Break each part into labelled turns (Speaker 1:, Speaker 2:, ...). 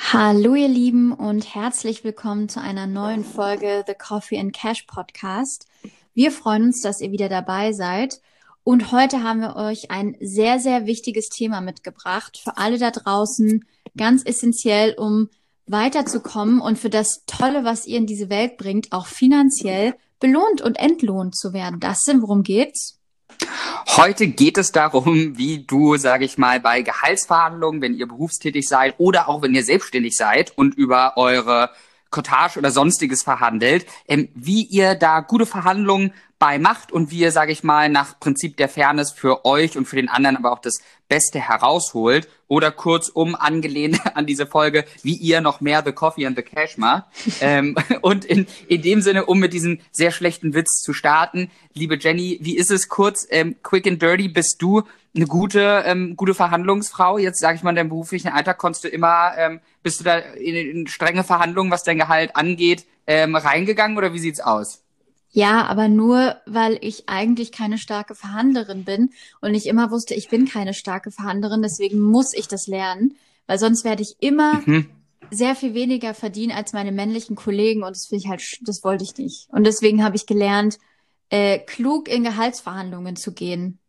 Speaker 1: Hallo ihr Lieben und herzlich willkommen zu einer neuen Folge The Coffee and Cash Podcast. Wir freuen uns, dass ihr wieder dabei seid und heute haben wir euch ein sehr, sehr wichtiges Thema mitgebracht. Für alle da draußen ganz essentiell, um weiterzukommen und für das Tolle, was ihr in diese Welt bringt, auch finanziell belohnt und entlohnt zu werden. Worum geht's?
Speaker 2: Heute geht es darum, wie du, sage ich mal, bei Gehaltsverhandlungen, wenn ihr berufstätig seid oder auch wenn ihr selbstständig seid und über eure Cottage oder Sonstiges verhandelt, wie ihr da gute Verhandlungen bei macht und wie ihr, sage ich mal, nach Prinzip der Fairness für euch und für den anderen aber auch das Beste herausholt oder kurzum angelehnt an diese Folge, wie ihr noch mehr The Coffee and the Cash macht. Und in dem Sinne, um mit diesem sehr schlechten Witz zu starten, liebe Jenny, wie ist es kurz, quick and dirty, bist du eine gute Verhandlungsfrau? Jetzt sage ich mal, in deinem beruflichen Alltag bist du da in strenge Verhandlungen, was dein Gehalt angeht, reingegangen oder wie sieht's aus?
Speaker 1: Ja, aber nur, weil ich eigentlich keine starke Verhandlerin bin und ich immer wusste, ich bin keine starke Verhandlerin, deswegen muss ich das lernen, weil sonst werde ich immer sehr viel weniger verdienen als meine männlichen Kollegen und das wollte ich nicht. Und deswegen habe ich gelernt, klug in Gehaltsverhandlungen zu gehen.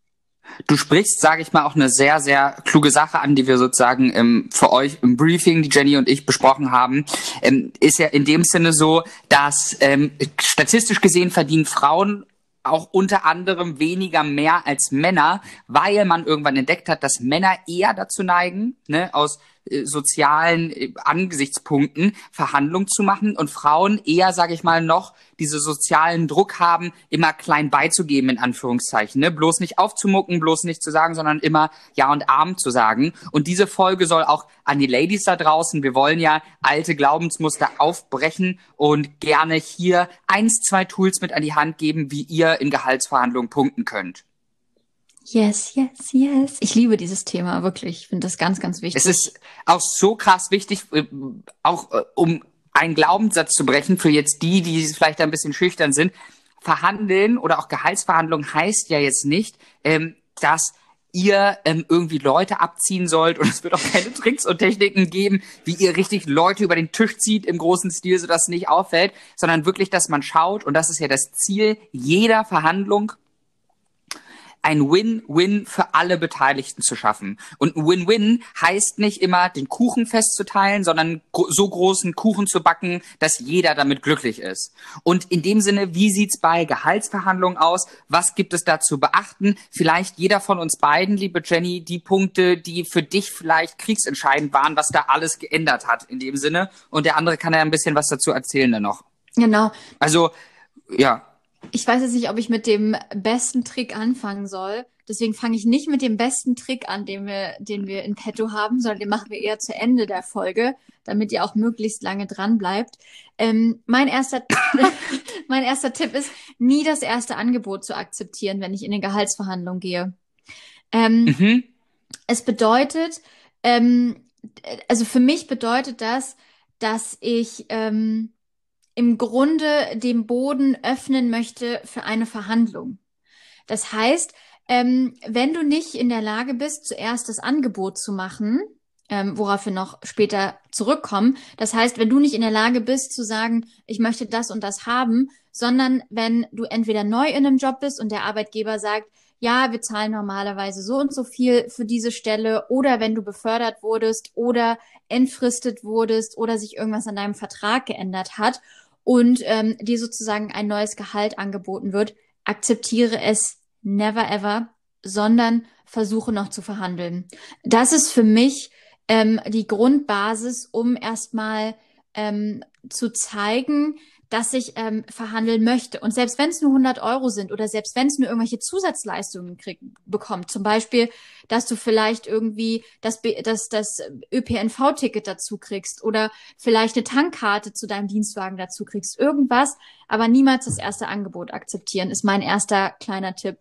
Speaker 2: Du sprichst, sage ich mal, auch eine sehr, sehr kluge Sache an, die wir sozusagen für euch im Briefing, die Jenny und ich besprochen haben. Ist ja in dem Sinne so, dass statistisch gesehen verdienen Frauen auch unter anderem weniger mehr als Männer, weil man irgendwann entdeckt hat, dass Männer eher dazu neigen, aus sozialen Angesichtspunkten Verhandlungen zu machen und Frauen eher, sage ich mal, noch diese sozialen Druck haben, immer klein beizugeben, in Anführungszeichen. Bloß nicht aufzumucken, bloß nicht zu sagen, sondern immer Ja und Amen zu sagen. Und diese Folge soll auch an die Ladies da draußen, wir wollen ja alte Glaubensmuster aufbrechen und gerne hier 1, 2 Tools mit an die Hand geben, wie ihr in Gehaltsverhandlungen punkten könnt.
Speaker 1: Yes, yes, yes. Ich liebe dieses Thema, wirklich. Ich finde das ganz, ganz wichtig.
Speaker 2: Es ist auch so krass wichtig, um einen Glaubenssatz zu brechen, für jetzt die vielleicht ein bisschen schüchtern sind. Verhandeln oder auch Gehaltsverhandlungen heißt ja jetzt nicht, dass ihr irgendwie Leute abziehen sollt und es wird auch keine Tricks und Techniken geben, wie ihr richtig Leute über den Tisch zieht im großen Stil, sodass es nicht auffällt, sondern wirklich, dass man schaut, und das ist ja das Ziel jeder Verhandlung, ein Win-Win für alle Beteiligten zu schaffen. Und ein Win-Win heißt nicht immer, den Kuchen festzuteilen, sondern so großen Kuchen zu backen, dass jeder damit glücklich ist. Und in dem Sinne, wie sieht's bei Gehaltsverhandlungen aus? Was gibt es da zu beachten? Vielleicht jeder von uns beiden, liebe Jenny, die Punkte, die für dich vielleicht kriegsentscheidend waren, was da alles geändert hat in dem Sinne. Und der andere kann ja ein bisschen was dazu erzählen dann noch.
Speaker 1: Genau.
Speaker 2: Also, ja.
Speaker 1: Ich weiß jetzt nicht, ob ich mit dem besten Trick anfangen soll. Deswegen fange ich nicht mit dem besten Trick an, den wir in petto haben, sondern den machen wir eher zu Ende der Folge, damit ihr auch möglichst lange dran bleibt. Mein erster Tipp ist, nie das erste Angebot zu akzeptieren, wenn ich in eine Gehaltsverhandlung gehe. Es bedeutet, also für mich bedeutet das, dass ich im Grunde den Boden öffnen möchte für eine Verhandlung. Das heißt, wenn du nicht in der Lage bist, zuerst das Angebot zu machen, worauf wir noch später zurückkommen, das heißt, wenn du nicht in der Lage bist zu sagen, ich möchte das und das haben, sondern wenn du entweder neu in einem Job bist und der Arbeitgeber sagt, ja, wir zahlen normalerweise so und so viel für diese Stelle, oder wenn du befördert wurdest oder entfristet wurdest oder sich irgendwas an deinem Vertrag geändert hat und dir sozusagen ein neues Gehalt angeboten wird, akzeptiere es never ever, sondern versuche noch zu verhandeln. Das ist für mich die Grundbasis, um erstmal zu zeigen, dass ich verhandeln möchte. Und selbst wenn es nur 100 Euro sind oder selbst wenn es nur irgendwelche Zusatzleistungen bekommt, zum Beispiel, dass du vielleicht irgendwie das ÖPNV-Ticket dazu kriegst oder vielleicht eine Tankkarte zu deinem Dienstwagen dazu kriegst, irgendwas, aber niemals das erste Angebot akzeptieren, ist mein erster kleiner Tipp.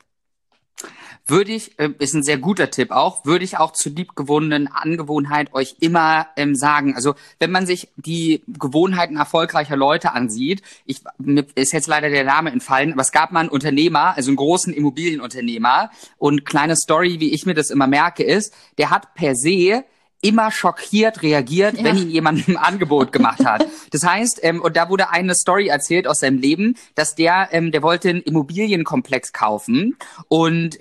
Speaker 2: Ist ein sehr guter Tipp auch, würde ich auch zur liebgewonnenen Angewohnheit euch immer sagen. Also wenn man sich die Gewohnheiten erfolgreicher Leute ansieht, mir ist jetzt leider der Name entfallen, aber es gab mal einen Unternehmer, also einen großen Immobilienunternehmer, und kleine Story, wie ich mir das immer merke, ist, der hat per se immer schockiert reagiert, wenn ihm jemand ein Angebot gemacht hat. Das heißt, und da wurde eine Story erzählt aus seinem Leben, dass der wollte einen Immobilienkomplex kaufen und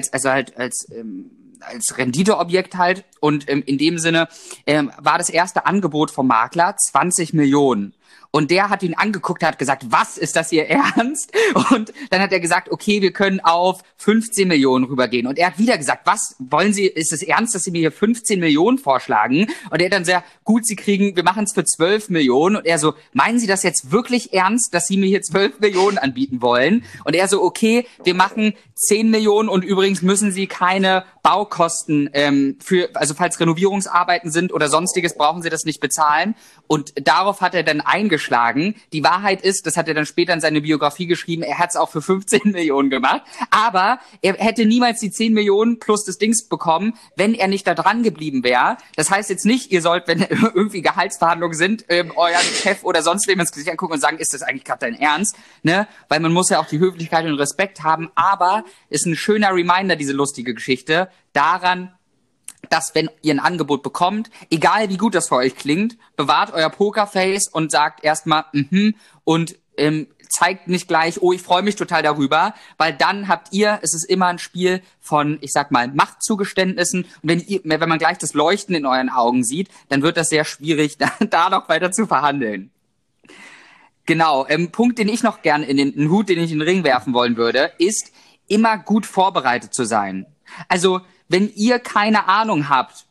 Speaker 2: als Renditeobjekt halt und in dem Sinne war das erste Angebot vom Makler 20 Millionen. Und der hat ihn angeguckt, hat gesagt, was, ist das Ihr Ernst? Und dann hat er gesagt, okay, wir können auf 15 Millionen rübergehen. Und er hat wieder gesagt, was, wollen Sie, ist es ernst, dass Sie mir hier 15 Millionen vorschlagen? Und er hat dann sehr, gut, wir machen es für 12 Millionen. Und er so, meinen Sie das jetzt wirklich ernst, dass Sie mir hier 12 Millionen anbieten wollen? Und er so, okay, wir machen 10 Millionen und übrigens müssen Sie keine Baukosten also falls Renovierungsarbeiten sind oder sonstiges, brauchen Sie das nicht bezahlen. Und darauf hat er dann eingeschlagen. Die Wahrheit ist, das hat er dann später in seine Biografie geschrieben, er hat es auch für 15 Millionen gemacht. Aber er hätte niemals die 10 Millionen plus das Dings bekommen, wenn er nicht da dran geblieben wäre. Das heißt jetzt nicht, ihr sollt, wenn irgendwie Gehaltsverhandlungen sind, euren Chef oder sonst wem ins Gesicht angucken und sagen, ist das eigentlich gerade dein Ernst? Ne? Weil man muss ja auch die Höflichkeit und Respekt haben. Aber ist ein schöner Reminder, diese lustige Geschichte, daran, dass wenn ihr ein Angebot bekommt, egal wie gut das für euch klingt, bewahrt euer Pokerface und sagt erstmal und zeigt nicht gleich, oh, ich freue mich total darüber, weil dann es ist immer ein Spiel von, ich sag mal, Machtzugeständnissen und wenn man gleich das Leuchten in euren Augen sieht, dann wird das sehr schwierig, da noch weiter zu verhandeln. Genau, Punkt, den ich noch gern einen Hut, den ich in den Ring werfen wollen würde, ist, immer gut vorbereitet zu sein. Also, wenn ihr keine Ahnung habt,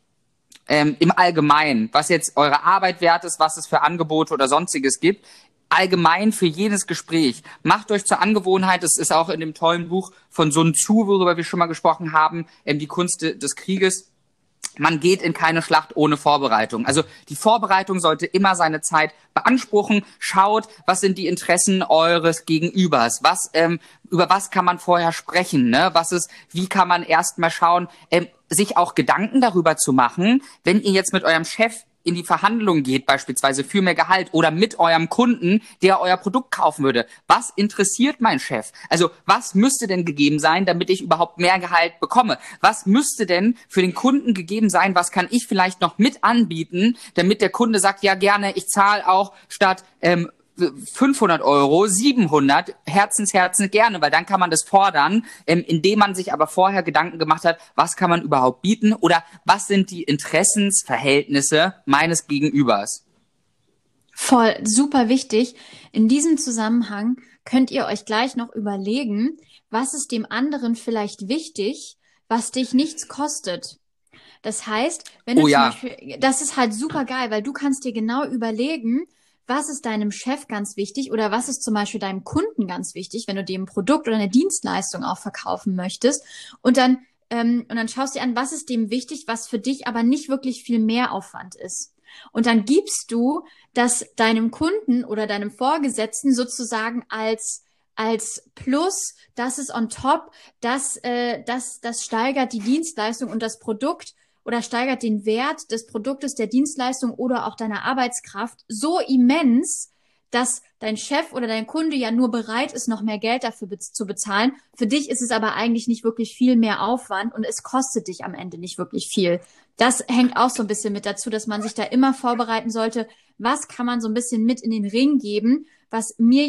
Speaker 2: im Allgemeinen, was jetzt eure Arbeit wert ist, was es für Angebote oder sonstiges gibt, allgemein für jedes Gespräch, macht euch zur Angewohnheit, das ist auch in dem tollen Buch von Sun Tzu, worüber wir schon mal gesprochen haben, die Kunst des Krieges, man geht in keine Schlacht ohne Vorbereitung. Also die Vorbereitung sollte immer seine Zeit beanspruchen. Schaut, was sind die Interessen eures Gegenübers? Über was kann man vorher sprechen? Ne? Wie kann man erst mal schauen, sich auch Gedanken darüber zu machen, wenn ihr jetzt mit eurem Chef in die Verhandlung geht, beispielsweise für mehr Gehalt oder mit eurem Kunden, der euer Produkt kaufen würde. Was interessiert mein Chef? Also was müsste denn gegeben sein, damit ich überhaupt mehr Gehalt bekomme? Was müsste denn für den Kunden gegeben sein? Was kann ich vielleicht noch mit anbieten, damit der Kunde sagt, ja gerne, ich zahle auch statt 500 Euro, 700, Herzen gerne, weil dann kann man das fordern, indem man sich aber vorher Gedanken gemacht hat, was kann man überhaupt bieten oder was sind die Interessensverhältnisse meines Gegenübers.
Speaker 1: Voll, super wichtig. In diesem Zusammenhang könnt ihr euch gleich noch überlegen, was ist dem anderen vielleicht wichtig, was dich nichts kostet. Das heißt, wenn du zum Beispiel, das ist halt super geil, weil du kannst dir genau überlegen, was ist deinem Chef ganz wichtig oder was ist zum Beispiel deinem Kunden ganz wichtig, wenn du dem ein Produkt oder eine Dienstleistung auch verkaufen möchtest und dann schaust du dir an, was ist dem wichtig, was für dich aber nicht wirklich viel Mehraufwand ist. Und dann gibst du das deinem Kunden oder deinem Vorgesetzten sozusagen als Plus, das ist on top, das steigert die Dienstleistung und das Produkt oder steigert den Wert des Produktes, der Dienstleistung oder auch deiner Arbeitskraft so immens, dass dein Chef oder dein Kunde ja nur bereit ist, noch mehr Geld dafür zu bezahlen. Für dich ist es aber eigentlich nicht wirklich viel mehr Aufwand und es kostet dich am Ende nicht wirklich viel. Das hängt auch so ein bisschen mit dazu, dass man sich da immer vorbereiten sollte, was kann man so ein bisschen mit in den Ring geben, was mich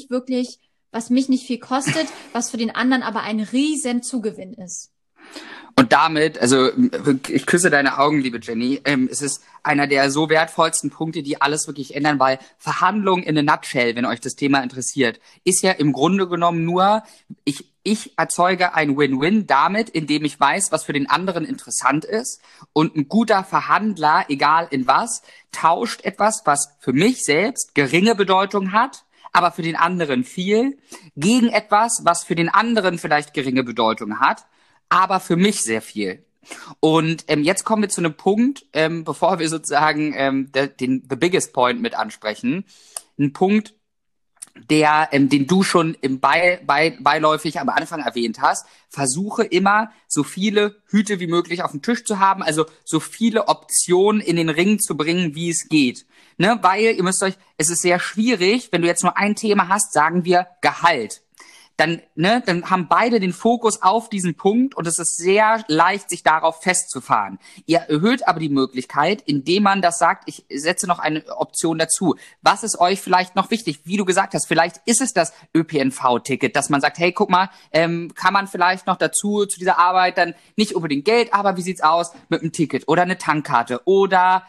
Speaker 1: nicht viel kostet, was für den anderen aber ein riesen Zugewinn ist.
Speaker 2: Und damit, also ich küsse deine Augen, liebe Jenny, es ist einer der so wertvollsten Punkte, die alles wirklich ändern, weil Verhandlungen in a nutshell, wenn euch das Thema interessiert, ist ja im Grunde genommen nur, ich erzeuge ein Win-Win damit, indem ich weiß, was für den anderen interessant ist und ein guter Verhandler, egal in was, tauscht etwas, was für mich selbst geringe Bedeutung hat, aber für den anderen viel, gegen etwas, was für den anderen vielleicht geringe Bedeutung hat, aber für mich sehr viel. Und jetzt kommen wir zu einem Punkt, bevor wir sozusagen the biggest point mit ansprechen. Ein Punkt, den du schon beiläufig am Anfang erwähnt hast. Versuche immer, so viele Hüte wie möglich auf dem Tisch zu haben, also so viele Optionen in den Ring zu bringen, wie es geht. Ne? Weil, es ist sehr schwierig, wenn du jetzt nur ein Thema hast, sagen wir Gehalt. dann haben beide den Fokus auf diesen Punkt und es ist sehr leicht, sich darauf festzufahren. Ihr erhöht aber die Möglichkeit, indem man das sagt, ich setze noch eine Option dazu. Was ist euch vielleicht noch wichtig? Wie du gesagt hast, vielleicht ist es das ÖPNV-Ticket, dass man sagt, hey, guck mal, kann man vielleicht noch dazu zu dieser Arbeit dann nicht unbedingt Geld, aber wie sieht's aus mit einem Ticket oder eine Tankkarte oder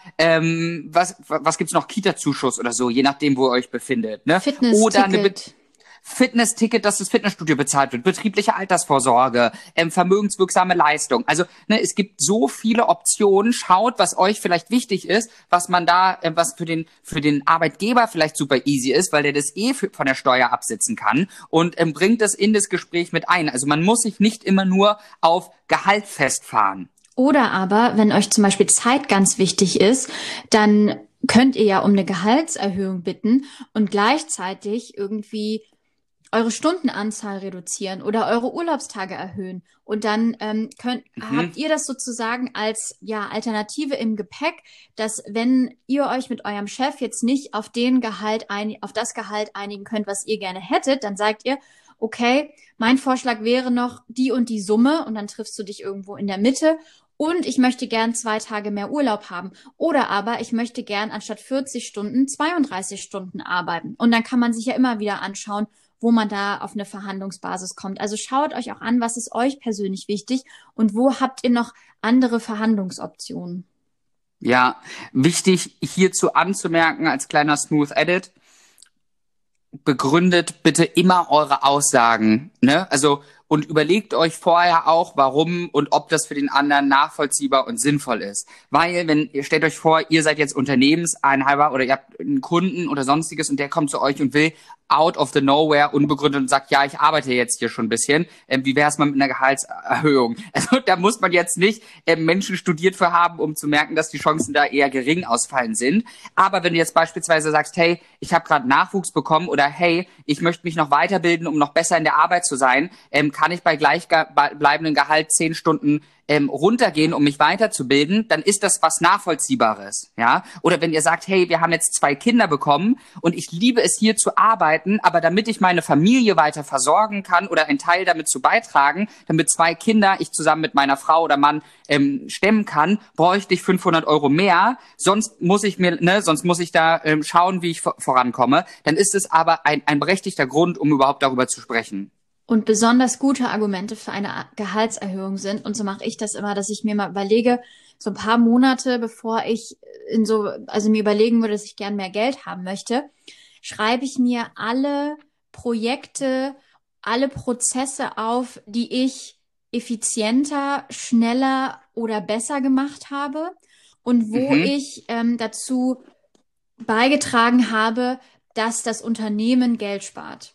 Speaker 2: was gibt's noch, Kita-Zuschuss oder so, je nachdem, wo ihr euch befindet, ne? Oder eine
Speaker 1: Fitness-Ticket.
Speaker 2: Fitnessticket, dass das Fitnessstudio bezahlt wird, betriebliche Altersvorsorge, vermögenswirksame Leistung. Also es gibt so viele Optionen. Schaut, was euch vielleicht wichtig ist, was man da, was für den Arbeitgeber vielleicht super easy ist, weil der das von der Steuer absetzen kann und bringt das in das Gespräch mit ein. Also man muss sich nicht immer nur auf Gehalt festfahren.
Speaker 1: Oder aber, wenn euch zum Beispiel Zeit ganz wichtig ist, dann könnt ihr ja um eine Gehaltserhöhung bitten und gleichzeitig irgendwie eure Stundenanzahl reduzieren oder eure Urlaubstage erhöhen. Und dann habt ihr das sozusagen als Alternative im Gepäck, dass wenn ihr euch mit eurem Chef jetzt nicht auf auf das Gehalt einigen könnt, was ihr gerne hättet, dann sagt ihr, okay, mein Vorschlag wäre noch die und die Summe und dann triffst du dich irgendwo in der Mitte. Und ich möchte gern 2 Tage mehr Urlaub haben. Oder aber ich möchte gern anstatt 40 Stunden 32 Stunden arbeiten. Und dann kann man sich ja immer wieder anschauen, wo man da auf eine Verhandlungsbasis kommt. Also schaut euch auch an, was ist euch persönlich wichtig und wo habt ihr noch andere Verhandlungsoptionen.
Speaker 2: Ja, wichtig hierzu anzumerken als kleiner Smooth Edit, begründet bitte immer eure Aussagen, ne? Also und überlegt euch vorher auch, warum und ob das für den anderen nachvollziehbar und sinnvoll ist. Weil, wenn ihr stellt euch vor, ihr seid jetzt Unternehmenseinhaber oder ihr habt einen Kunden oder sonstiges und der kommt zu euch und will out of the nowhere unbegründet und sagt, ja, ich arbeite jetzt hier schon ein bisschen. Wie wäre es mal mit einer Gehaltserhöhung? Also da muss man jetzt nicht Menschen studiert für haben, um zu merken, dass die Chancen da eher gering ausfallen sind. Aber wenn du jetzt beispielsweise sagst, hey, ich habe gerade Nachwuchs bekommen oder hey, ich möchte mich noch weiterbilden, um noch besser in der Arbeit zu sein, kann ich bei gleichbleibendem Gehalt 10 Stunden runtergehen, um mich weiterzubilden, dann ist das was Nachvollziehbares, ja? Oder wenn ihr sagt, hey, wir haben jetzt 2 Kinder bekommen und ich liebe es hier zu arbeiten, aber damit ich meine Familie weiter versorgen kann oder einen Teil damit zu beitragen, damit 2 Kinder ich zusammen mit meiner Frau oder Mann stemmen kann, bräuchte ich 500 Euro mehr, sonst muss ich da schauen, wie ich vorankomme, dann ist es aber ein berechtigter Grund, um überhaupt darüber zu sprechen.
Speaker 1: Und besonders gute Argumente für eine Gehaltserhöhung sind, und so mache ich das immer, dass ich mir mal überlege, so ein paar Monate, bevor ich mir überlegen würde, dass ich gern mehr Geld haben möchte, schreibe ich mir alle Projekte, alle Prozesse auf, die ich effizienter, schneller oder besser gemacht habe und wo ich dazu beigetragen habe, dass das Unternehmen Geld spart.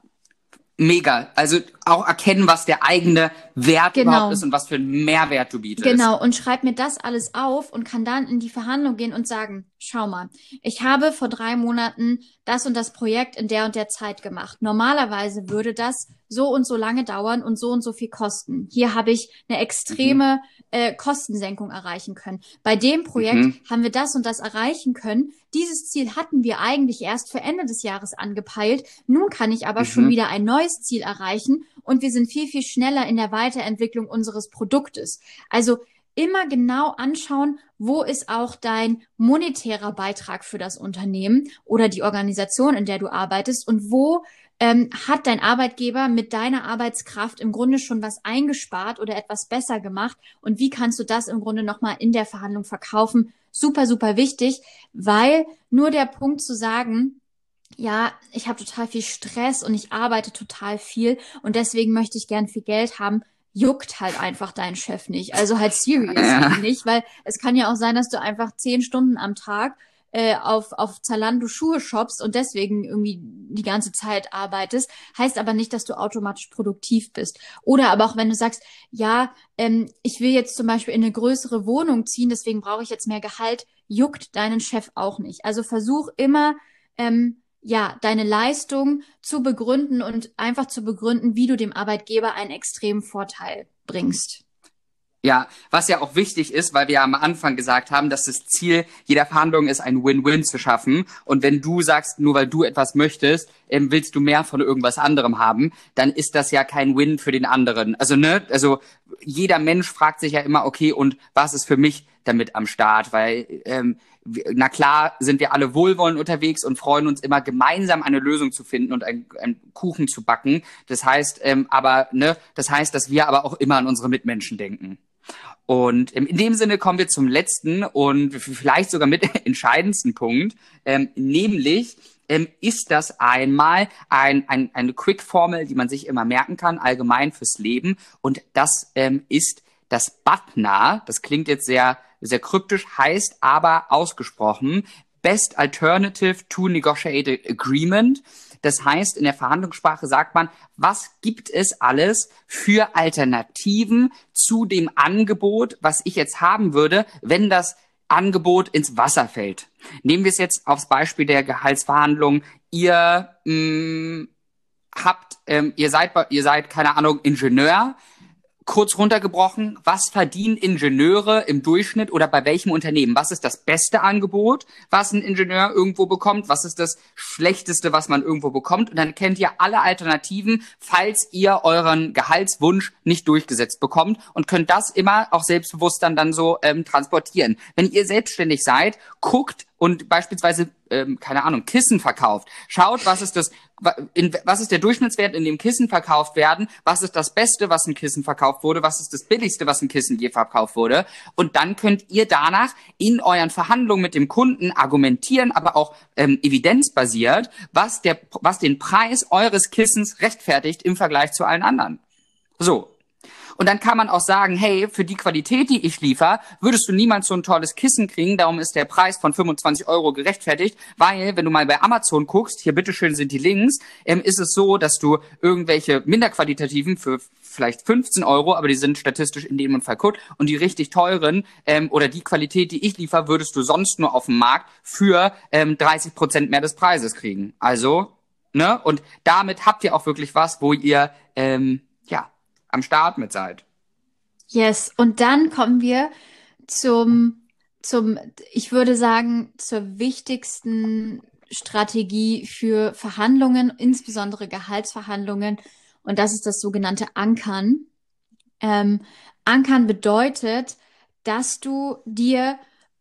Speaker 2: Mega. Also auch erkennen, was der eigene Wert überhaupt ist und was für einen Mehrwert du bietest.
Speaker 1: Genau, und schreib mir das alles auf und kann dann in die Verhandlung gehen und sagen, schau mal, ich habe vor 3 Monaten das und das Projekt in der und der Zeit gemacht. Normalerweise würde das so und so lange dauern und so viel kosten. Hier habe ich eine extreme Kostensenkung erreichen können. Bei dem Projekt haben wir das und das erreichen können. Dieses Ziel hatten wir eigentlich erst für Ende des Jahres angepeilt. Nun kann ich aber schon wieder ein neues Ziel erreichen und wir sind viel, viel schneller in der Weiterentwicklung unseres Produktes. Also immer genau anschauen, wo ist auch dein monetärer Beitrag für das Unternehmen oder die Organisation, in der du arbeitest und wo hat dein Arbeitgeber mit deiner Arbeitskraft im Grunde schon was eingespart oder etwas besser gemacht und wie kannst du das im Grunde nochmal in der Verhandlung verkaufen? Super, super wichtig, weil nur der Punkt zu sagen, ja, ich habe total viel Stress und ich arbeite total viel und deswegen möchte ich gern viel Geld haben, juckt halt einfach deinen Chef nicht. Also halt seriously nicht, weil es kann ja auch sein, dass du einfach 10 Stunden am Tag auf Zalando Schuhe shoppst und deswegen irgendwie die ganze Zeit arbeitest, heißt aber nicht, dass du automatisch produktiv bist. Oder aber auch wenn du sagst, ja, ich will jetzt zum Beispiel in eine größere Wohnung ziehen, deswegen brauche ich jetzt mehr Gehalt, juckt deinen Chef auch nicht. Also versuch immer, deine Leistung zu begründen und einfach zu begründen, wie du dem Arbeitgeber einen extremen Vorteil bringst.
Speaker 2: Ja, was ja auch wichtig ist, weil wir ja am Anfang gesagt haben, dass das Ziel jeder Verhandlung ist, ein Win-Win zu schaffen. Und wenn du sagst, nur weil du etwas möchtest, willst du mehr von irgendwas anderem haben, dann ist das ja kein Win für den anderen. Also, ne, also jeder Mensch fragt sich ja immer, okay, und was ist für mich damit am Start? Weil, na klar, sind wir alle wohlwollend unterwegs und freuen uns immer gemeinsam eine Lösung zu finden und einen Kuchen zu backen. Das heißt, das heißt, dass wir aber auch immer an unsere Mitmenschen denken. Und in dem Sinne kommen wir zum letzten und vielleicht sogar mit entscheidendsten Punkt, nämlich ist das einmal eine Quick-Formel, die man sich immer merken kann, allgemein fürs Leben. Und das ist das BATNA. Das klingt jetzt sehr, sehr kryptisch, heißt aber ausgesprochen Best Alternative to Negotiated Agreement. Das heißt, in der Verhandlungssprache sagt man, was gibt es alles für Alternativen zu dem Angebot, was ich jetzt haben würde, wenn das Angebot ins Wasser fällt. Nehmen wir es jetzt aufs Beispiel der Gehaltsverhandlungen. Ihr seid, keine Ahnung, Ingenieur. Kurz runtergebrochen, was verdienen Ingenieure im Durchschnitt oder bei welchem Unternehmen? Was ist das beste Angebot, was ein Ingenieur irgendwo bekommt? Was ist das schlechteste, was man irgendwo bekommt? Und dann kennt ihr alle Alternativen, falls ihr euren Gehaltswunsch nicht durchgesetzt bekommt und könnt das immer auch selbstbewusst dann so transportieren. Wenn ihr selbstständig seid, guckt und beispielsweise, keine Ahnung, Kissen verkauft. Schaut, was ist der Durchschnittswert, in dem Kissen verkauft werden, was ist das Beste, was ein Kissen verkauft wurde, was ist das Billigste, was ein Kissen je verkauft wurde. Und dann könnt ihr danach in euren Verhandlungen mit dem Kunden argumentieren, aber auch evidenzbasiert, was den Preis eures Kissens rechtfertigt im Vergleich zu allen anderen. So. Und dann kann man auch sagen, hey, für die Qualität, die ich liefere, würdest du niemals so ein tolles Kissen kriegen. Darum ist der Preis von 25 € gerechtfertigt, weil, wenn du mal bei Amazon guckst, hier bitteschön sind die Links, ist es so, dass du irgendwelche minderqualitativen für vielleicht 15 €, aber die sind statistisch in dem Fall gut, und die richtig teuren oder die Qualität, die ich liefere, würdest du sonst nur auf dem Markt für 30% mehr des Preises kriegen. Also, ne? Und damit habt ihr auch wirklich was, wo ihr, am Start mit seid.
Speaker 1: Yes, und dann kommen wir zum, ich würde sagen, zur wichtigsten Strategie für Verhandlungen, insbesondere Gehaltsverhandlungen, und das ist das sogenannte Ankern. Ankern bedeutet, dass du dir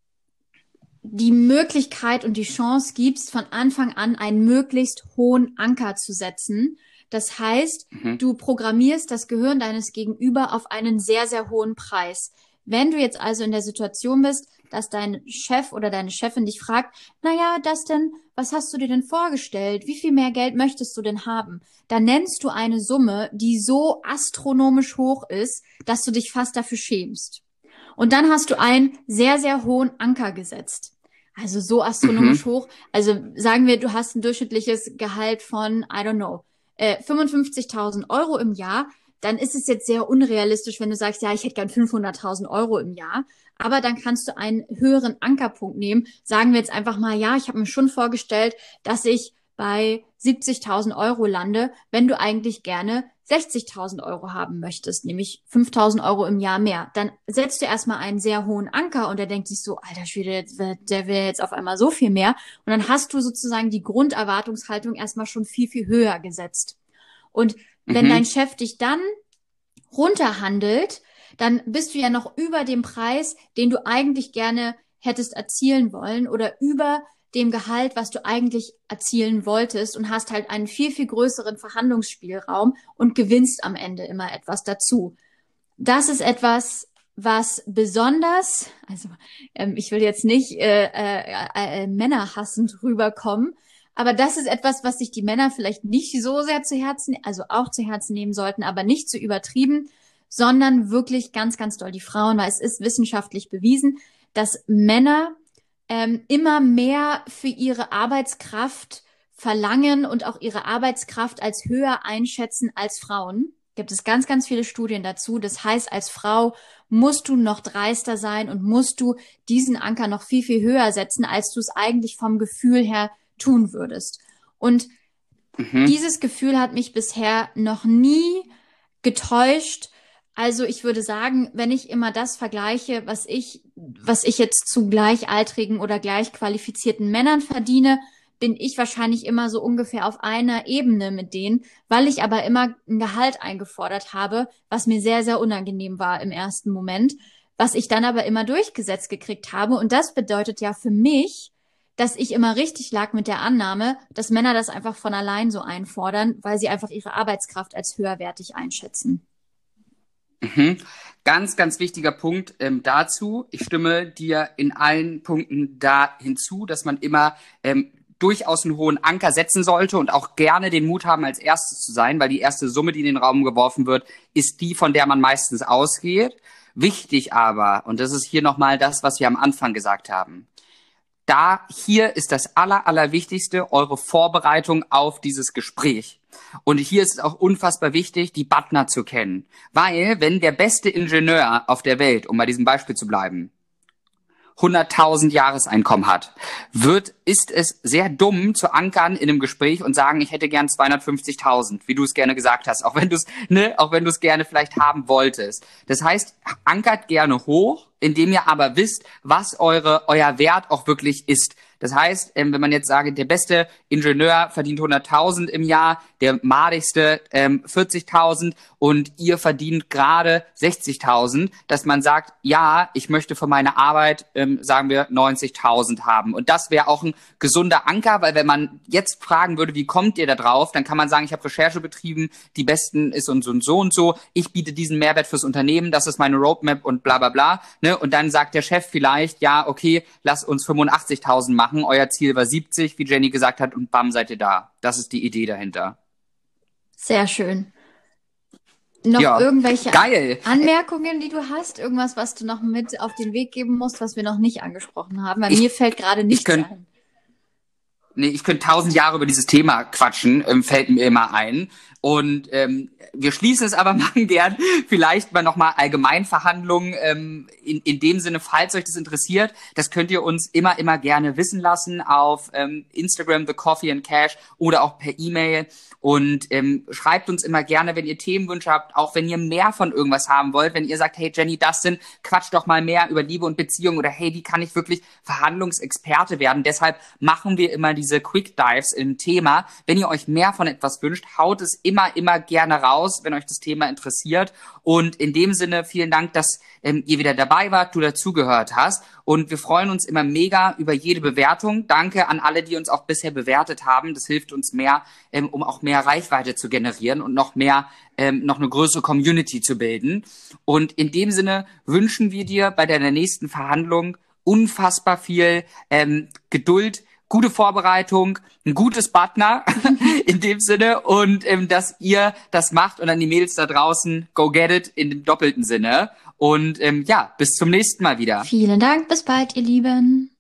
Speaker 1: die Möglichkeit und die Chance gibst, von Anfang an einen möglichst hohen Anker zu setzen. Das heißt, du programmierst das Gehirn deines Gegenüber auf einen sehr, sehr hohen Preis. Wenn du jetzt also in der Situation bist, dass dein Chef oder deine Chefin dich fragt, naja, was hast du dir denn vorgestellt? Wie viel mehr Geld möchtest du denn haben? Dann nennst du eine Summe, die so astronomisch hoch ist, dass du dich fast dafür schämst. Und dann hast du einen sehr, sehr hohen Anker gesetzt. Also so astronomisch hoch. Also sagen wir, du hast ein durchschnittliches Gehalt von, I don't know, 55.000 € im Jahr, dann ist es jetzt sehr unrealistisch, wenn du sagst, ja, ich hätte gern 500.000 € im Jahr. Aber dann kannst du einen höheren Ankerpunkt nehmen. Sagen wir jetzt einfach mal, ja, ich habe mir schon vorgestellt, dass ich bei 70.000 € lande, wenn du eigentlich gerne 60.000 € haben möchtest, nämlich 5.000 € im Jahr mehr. Dann setzt du erstmal einen sehr hohen Anker und der denkt sich so, alter Schwede, der will jetzt auf einmal so viel mehr. Und dann hast du sozusagen die Grunderwartungshaltung erstmal schon viel, viel höher gesetzt. Und wenn dein Chef dich dann runterhandelt, dann bist du ja noch über dem Preis, den du eigentlich gerne hättest erzielen wollen, oder über dem Gehalt, was du eigentlich erzielen wolltest, und hast halt einen viel, viel größeren Verhandlungsspielraum und gewinnst am Ende immer etwas dazu. Das ist etwas, was besonders, also ich will jetzt nicht männerhassend rüberkommen, aber das ist etwas, was sich die Männer vielleicht nicht so sehr zu Herzen, also auch zu Herzen nehmen sollten, aber nicht zu übertrieben, sondern wirklich ganz, ganz doll die Frauen, weil es ist wissenschaftlich bewiesen, dass Männer immer mehr für ihre Arbeitskraft verlangen und auch ihre Arbeitskraft als höher einschätzen als Frauen. Gibt es ganz, ganz viele Studien dazu. Das heißt, als Frau musst du noch dreister sein und musst du diesen Anker noch viel, viel höher setzen, als du es eigentlich vom Gefühl her tun würdest. Und dieses Gefühl hat mich bisher noch nie getäuscht, Also ich würde sagen, wenn ich immer das vergleiche, was ich jetzt zu gleichaltrigen oder gleich qualifizierten Männern verdiene, bin ich wahrscheinlich immer so ungefähr auf einer Ebene mit denen, weil ich aber immer ein Gehalt eingefordert habe, was mir sehr, sehr unangenehm war im ersten Moment, was ich dann aber immer durchgesetzt gekriegt habe. Und das bedeutet ja für mich, dass ich immer richtig lag mit der Annahme, dass Männer das einfach von allein so einfordern, weil sie einfach ihre Arbeitskraft als höherwertig einschätzen.
Speaker 2: Mhm. Ganz, ganz wichtiger Punkt dazu. Ich stimme dir in allen Punkten da hinzu, dass man immer durchaus einen hohen Anker setzen sollte und auch gerne den Mut haben, als erstes zu sein, weil die erste Summe, die in den Raum geworfen wird, ist die, von der man meistens ausgeht. Wichtig aber, und das ist hier nochmal das, was wir am Anfang gesagt haben, hier ist das Allerwichtigste, eure Vorbereitung auf dieses Gespräch. Und hier ist es auch unfassbar wichtig, die Butler zu kennen. Weil, wenn der beste Ingenieur auf der Welt, um bei diesem Beispiel zu bleiben, 100.000 Jahreseinkommen hat, ist es sehr dumm zu ankern in einem Gespräch und sagen, ich hätte gern 250.000, wie du es gerne gesagt hast, auch wenn du es gerne vielleicht haben wolltest. Das heißt, ankert gerne hoch, indem ihr aber wisst, was euer Wert auch wirklich ist. Das heißt, wenn man jetzt sagt, der beste Ingenieur verdient 100.000 im Jahr, der madigste 40.000 und ihr verdient gerade 60.000, dass man sagt, ja, ich möchte für meine Arbeit, sagen wir, 90.000 haben. Und das wäre auch ein gesunder Anker, weil wenn man jetzt fragen würde, wie kommt ihr da drauf, dann kann man sagen, ich habe Recherche betrieben, die besten ist und so und so und so, ich biete diesen Mehrwert fürs Unternehmen, das ist meine Roadmap und bla bla bla. Ne? Und dann sagt der Chef vielleicht, ja, okay, lass uns 85.000 machen, euer Ziel war 70, wie Jenny gesagt hat, und bam, seid ihr da. Das ist die Idee dahinter.
Speaker 1: Sehr schön. Noch
Speaker 2: Ja,
Speaker 1: irgendwelche
Speaker 2: geil.
Speaker 1: Anmerkungen, die du hast? Irgendwas, was du noch mit auf den Weg geben musst, was wir noch nicht angesprochen haben? Weil mir fällt gerade nichts ein.
Speaker 2: Nee, ich könnte 1000 Jahre über dieses Thema quatschen, fällt mir immer ein. Und wir schließen es aber machen gern. Vielleicht mal nochmal Allgemeinverhandlungen in dem Sinne, falls euch das interessiert. Das könnt ihr uns immer gerne wissen lassen auf Instagram, The Coffee and Cash oder auch per E-Mail. Und schreibt uns immer gerne, wenn ihr Themenwünsche habt, auch wenn ihr mehr von irgendwas haben wollt. Wenn ihr sagt, hey Jenny, Dustin, quatsch doch mal mehr über Liebe und Beziehung. Oder hey, wie kann ich wirklich Verhandlungsexperte werden? Deshalb machen wir immer diese Quick Dives im Thema. Wenn ihr euch mehr von etwas wünscht, haut es immer gerne raus, wenn euch das Thema interessiert. Und in dem Sinne, vielen Dank, dass ihr wieder dabei wart, du dazugehört hast. Und wir freuen uns immer mega über jede Bewertung. Danke an alle, die uns auch bisher bewertet haben. Das hilft uns mehr, um auch mehr Reichweite zu generieren und noch eine größere Community zu bilden. Und in dem Sinne wünschen wir dir bei deiner nächsten Verhandlung unfassbar viel Geduld, gute Vorbereitung, ein gutes Partner in dem Sinne und dass ihr das macht und an die Mädels da draußen, go get it in dem doppelten Sinne. Und ja, bis zum nächsten Mal wieder.
Speaker 1: Vielen Dank, bis bald, ihr Lieben.